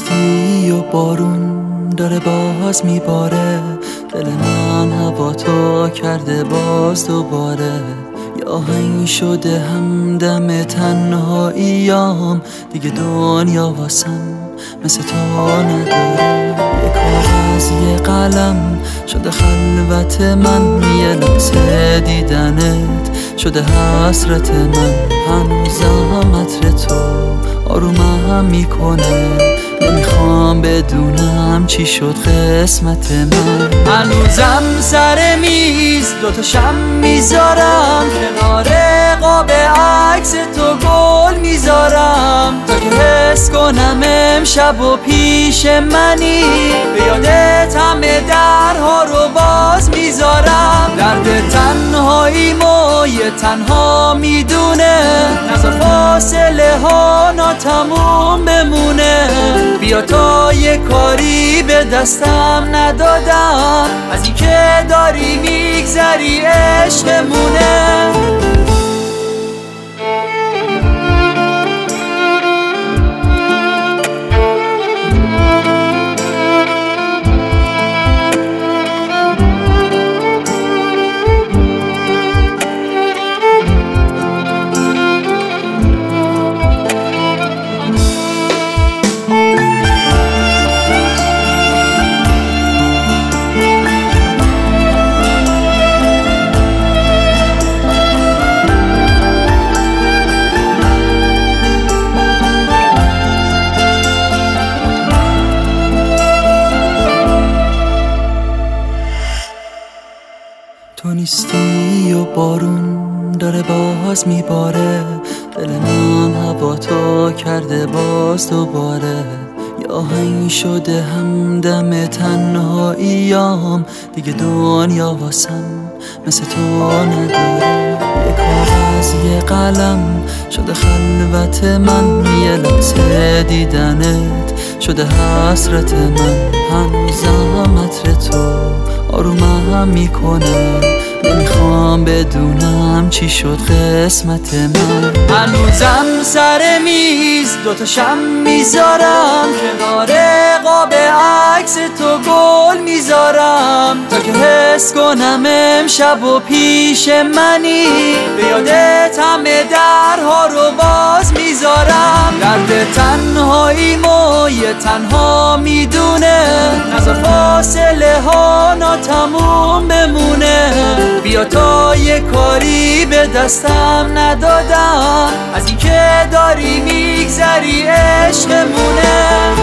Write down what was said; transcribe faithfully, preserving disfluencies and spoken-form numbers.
نیستی و بارون داره باز میباره، دل من هوا تو کرده باز دوباره. یه آهنگ شده همدم تنهاییام، دیگه دنیا واسم مثل تو نداره. یه کاغذ یه قلم شده خلوت من، یه لحظه دیدنت شده حسرت من. هنوزم عطر تو آرومم میکنه، نمیخوام بدونم چی شد قسمت من. هنوزم سر میز دوتا شم میذارم، کنار قاب عکس تو گل میذارم، تا که حس کنم امشب و پیش منی. به یادت همه درها رو باز میذارم، درد تنهاییمو یه تنها میدونه، نذار فاصله ها ناتموم بمونه. بیا تا یه کاری به دستم ندادم، از این که داری میگذری عشقمونه. تو نیستی و بارون داره باز میباره، دل من هوا تو کرده باز دوباره. یه آهنگ شده همدم تنهاییام، دیگه دنیا واسم مثل تو نداره. یه کاغذ یه قلم شده خلوت من، یه لحظه دیدنت شده حسرت من. هنوزم عطر تو آرومم میکنه، نمیخوام بدونم چی شد قسمت من. هنوزم سر میز دوتا شم میذارم، کنار قاب عکس تو گل میذارم، تا که حس کنم امشب و پیش منی. به یادت همه درها رو باز میذارم، درد تنهاییمو یه تنها میدونه، نذار فاصله ها ناتموم بمونه. بیا تا یه کاری به دستم ندادم، از این که داری میگذری عشقمونه.